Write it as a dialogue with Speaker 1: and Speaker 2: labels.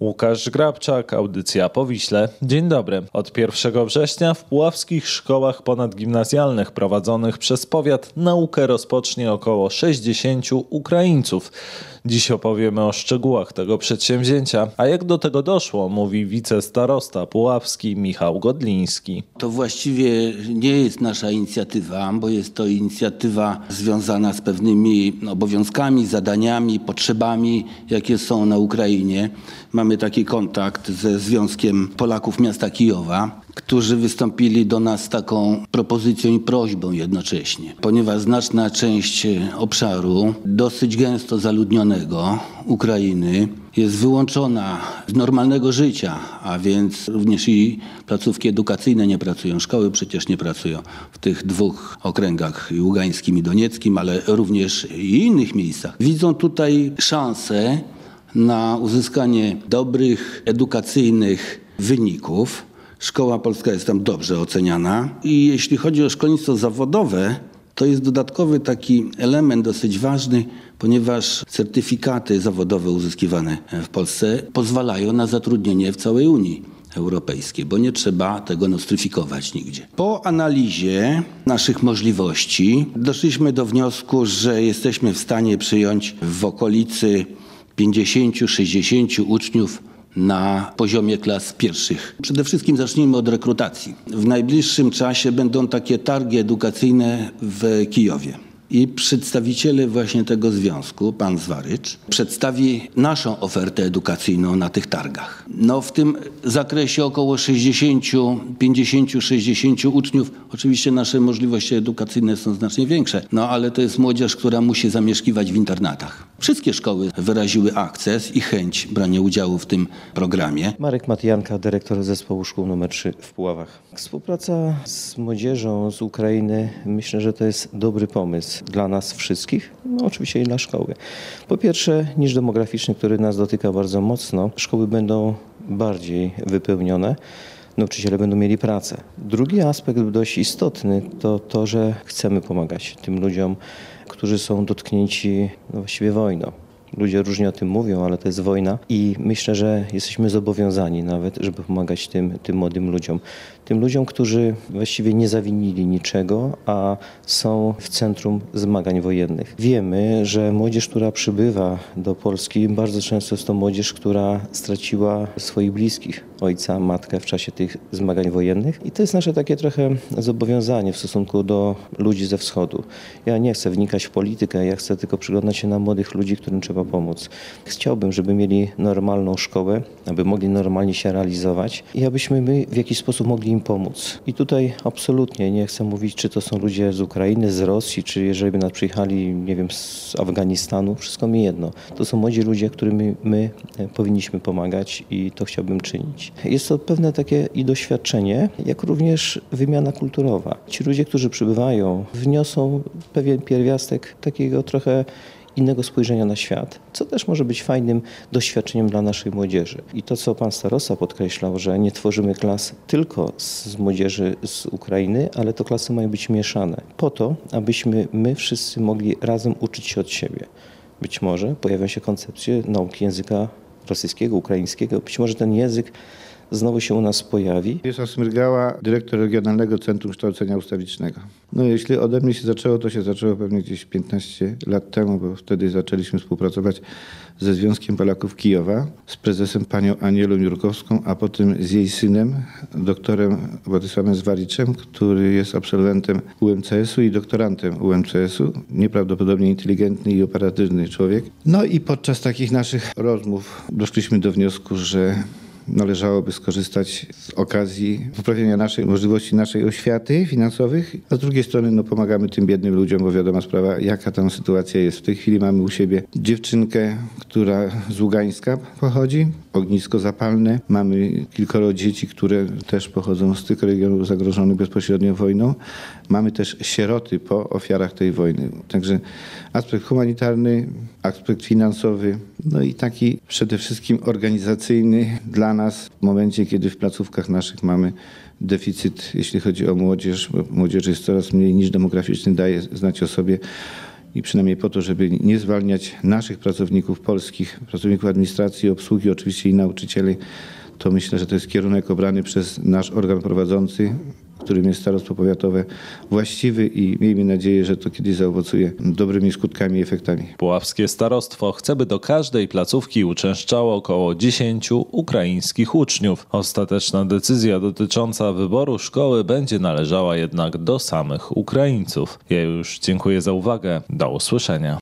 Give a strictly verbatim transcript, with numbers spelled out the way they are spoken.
Speaker 1: Łukasz Grabczak, audycja po Wiśle. Dzień dobry. Od pierwszego września w puławskich szkołach ponadgimnazjalnych prowadzonych przez powiat naukę rozpocznie około sześćdziesięciu Ukraińców. Dziś opowiemy o szczegółach tego przedsięwzięcia. A jak do tego doszło, mówi wicestarosta puławski Michał Godliński.
Speaker 2: To właściwie nie jest nasza inicjatywa, bo jest to inicjatywa związana z pewnymi obowiązkami, zadaniami, potrzebami, jakie są na Ukrainie. Mamy taki kontakt ze Związkiem Polaków Miasta Kijowa, którzy wystąpili do nas z taką propozycją i prośbą jednocześnie. Ponieważ znaczna część obszaru, dosyć gęsto zaludnionego Ukrainy, jest wyłączona z normalnego życia, a więc również i placówki edukacyjne nie pracują, szkoły przecież nie pracują w tych dwóch okręgach, i ługańskim i donieckim, ale również i innych miejscach. Widzą tutaj szansę na uzyskanie dobrych, edukacyjnych wyników. Szkoła polska jest tam dobrze oceniana i jeśli chodzi o szkolnictwo zawodowe, to jest dodatkowy taki element dosyć ważny, ponieważ certyfikaty zawodowe uzyskiwane w Polsce pozwalają na zatrudnienie w całej Unii Europejskiej, bo nie trzeba tego nostryfikować nigdzie. Po analizie naszych możliwości doszliśmy do wniosku, że jesteśmy w stanie przyjąć w okolicy pięćdziesięciu sześćdziesięciu uczniów na poziomie klas pierwszych. Przede wszystkim zacznijmy od rekrutacji. W najbliższym czasie będą takie targi edukacyjne w Kijowie. I przedstawiciele właśnie tego związku, pan Zwarycz, przedstawi naszą ofertę edukacyjną na tych targach. No w tym zakresie około sześćdziesięciu, pięćdziesięciu, sześćdziesięciu uczniów. Oczywiście nasze możliwości edukacyjne są znacznie większe, no ale to jest młodzież, która musi zamieszkiwać w internatach. Wszystkie szkoły wyraziły akces i chęć brania udziału w tym programie.
Speaker 3: Marek Matijanka, dyrektor zespołu szkół numer trzy w Puławach. Współpraca z młodzieżą z Ukrainy, myślę, że to jest dobry pomysł dla nas wszystkich, no oczywiście i dla szkoły. Po pierwsze, niż demograficzny, który nas dotyka bardzo mocno, szkoły będą bardziej wypełnione, nauczyciele będą mieli pracę. Drugi aspekt dość istotny to to, że chcemy pomagać tym ludziom, którzy są dotknięci no właściwie wojną. Ludzie różnie o tym mówią, ale to jest wojna i myślę, że jesteśmy zobowiązani nawet, żeby pomagać tym, tym młodym ludziom. Tym ludziom, którzy właściwie nie zawinili niczego, a są w centrum zmagań wojennych. Wiemy, że młodzież, która przybywa do Polski, bardzo często jest to młodzież, która straciła swoich bliskich, ojca, matkę w czasie tych zmagań wojennych. I to jest nasze takie trochę zobowiązanie w stosunku do ludzi ze wschodu. Ja nie chcę wnikać w politykę, ja chcę tylko przyglądać się na młodych ludzi, którym trzeba pomóc. Chciałbym, żeby mieli normalną szkołę, aby mogli normalnie się realizować i abyśmy my w jakiś sposób mogli im pomóc. I tutaj absolutnie nie chcę mówić, czy to są ludzie z Ukrainy, z Rosji, czy jeżeli by nas przyjechali, nie wiem, z Afganistanu, wszystko mi jedno. To są młodzi ludzie, którym my powinniśmy pomagać i to chciałbym czynić. Jest to pewne takie i doświadczenie, jak również wymiana kulturowa. Ci ludzie, którzy przybywają, wniosą pewien pierwiastek takiego trochę innego spojrzenia na świat, co też może być fajnym doświadczeniem dla naszej młodzieży. I to, co pan starosta podkreślał, że nie tworzymy klas tylko z młodzieży z Ukrainy, ale to klasy mają być mieszane. Po to, abyśmy my wszyscy mogli razem uczyć się od siebie. Być może pojawią się koncepcje nauki języka rosyjskiego, ukraińskiego. Być może ten język znowu się u nas pojawi.
Speaker 4: Wiesław Smyrgała, dyrektor Regionalnego Centrum Kształcenia Ustawicznego. No jeśli ode mnie się zaczęło, to się zaczęło pewnie gdzieś piętnaście lat temu, bo wtedy zaczęliśmy współpracować ze Związkiem Polaków Kijowa, z prezesem panią Anielą Jurkowską, a potem z jej synem, doktorem Władysławem Zwariczem, który jest absolwentem U M C S u i doktorantem U M C S u. Nieprawdopodobnie inteligentny i operatywny człowiek. No i podczas takich naszych rozmów doszliśmy do wniosku, że należałoby skorzystać z okazji poprawienia naszej możliwości, naszej oświaty finansowych, a z drugiej strony no, pomagamy tym biednym ludziom, bo wiadoma sprawa, jaka tam sytuacja jest. W tej chwili mamy u siebie dziewczynkę, która z Ługańska pochodzi, ognisko zapalne. Mamy kilkoro dzieci, które też pochodzą z tych regionów zagrożonych bezpośrednio wojną. Mamy też sieroty po ofiarach tej wojny. Także aspekt humanitarny, aspekt finansowy, no i taki przede wszystkim organizacyjny dla nas w momencie, kiedy w placówkach naszych mamy deficyt, jeśli chodzi o młodzież, bo młodzież jest coraz mniej niż demograficzny, daje znać o sobie. i przynajmniej po to, żeby nie zwalniać naszych pracowników polskich, pracowników administracji, obsługi, oczywiście i nauczycieli, to myślę, że to jest kierunek obrany przez nasz organ prowadzący, którym jest starostwo powiatowe, właściwy i miejmy nadzieję, że to kiedyś zaowocuje dobrymi skutkami i efektami.
Speaker 1: Puławskie starostwo chce, by do każdej placówki uczęszczało około dziesięciu ukraińskich uczniów. Ostateczna decyzja dotycząca wyboru szkoły będzie należała jednak do samych Ukraińców. Ja już dziękuję za uwagę. Do usłyszenia.